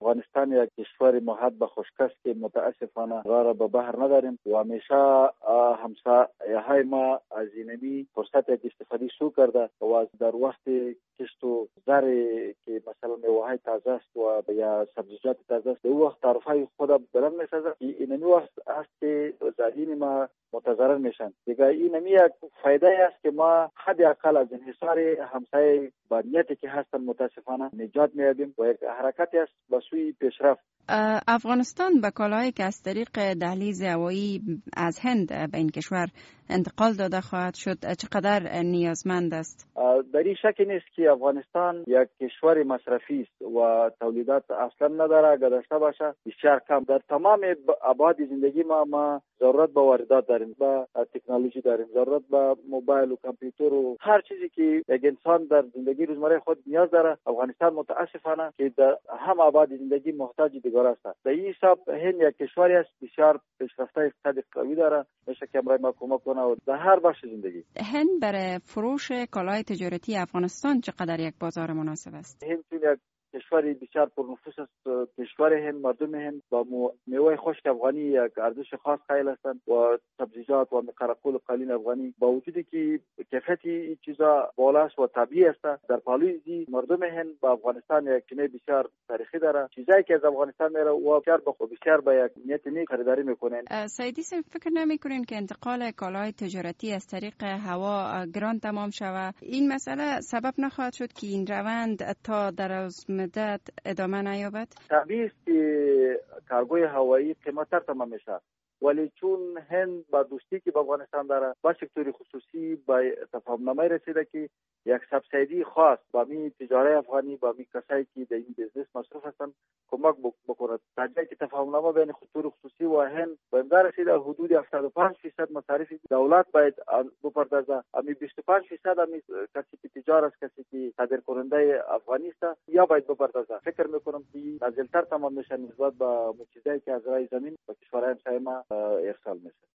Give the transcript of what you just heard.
افغانستان یک کشور محد به خشک است که متاسفانه راه به بحر نداریم و همیشه همسایه‌های ما از اینمی فرصت استفاده سو کرده و در وقت کشت و زر که مثلا میوه‌های تازه است و یا سبزیجات تازه است، او وقت تعرفه خود بلند می‌سازد. اینمی وقت است که زادین ما متضرر میشن. دیگه اینمی یک فایده است که ما حد اقل از انحصار همسایه با نیتی که هستن متاسفانه نجات می‌یابیم و یک حرکتی است به سوی پیشرفت. افغانستان به کالاهایی که از طریق دهلیز هوایی از هند به این کشور انتقال داده خواهد شد چقدر نیازمند است؟ در این شک نیست که افغانستان یک کشور مصرفی است و تولیدات اصلا نداره. اگر داشته باشه بسیار کم. در تمام ابعاد زندگی ما ضرورت به واردات داریم، به تکنولوژی داریم، ضرورت به موبایل و کامپیوتر و هر چیزی که یک انسان در زندگی روزمره خود نیاز داره. افغانستان متاسفانه که در هم ابعاد زندگی محتاج دیگر است. در این حساب هند یک کشوری است بسیار پیشرفته اقتصادی قوی داره، میشه که برای ما کمک کنه و در هر بخش زندگی. هند برای فروش کالای تجارتی افغانستان چقدر یک بازار مناسب است؟ هند یک کشوری بسیار پرنفوذ است. کشور هند، مردم هند با میوه خشک افغانی یک ارزش خاص قائل هستند و سبزیجات و مقرقول و قالین افغانی با وجودی که کیفیت این چیزا بالا است و طبیعی است. در پالوی مردم هند با افغانستان یک چینه بسیار تاریخی داره. چیزایی که از افغانستان میره و بسیار با یک نیت نیک خریداری میکنن. سیدی فکر نمیکنین که انتقال کالای تجارتی از طریق هوا گران تمام شود؟ این مسئله سبب نخواهد شد که این روند تا دراز مدت ادامه نیابد؟ طبیعی است که کارگوی هوایی قیمت‌تر تمام میشه، ولی چون هند با دوستی که با افغانستان داره با سکتور خصوصی با تفاهم‌نامه رسیده که یک سبسیدی خاص با می تجاری افغانی با می کسایی که در این بیزنس مصروف هستند کمک بکنه. تا جایی که تفاهم‌نامه بین سکتور خصوصی و هند به امضا رسیده حدود 75% مصارف دولت باید بپردازه. امی 25% امی کسی که تجار است، کسی که صادر کننده افغانی است یا باید بپردازه. فکر میکنم که نازل‌تر تمام میشه نسبت به چیزایی که از رای زمین به کشورهای همسایه ما ارسال میشه.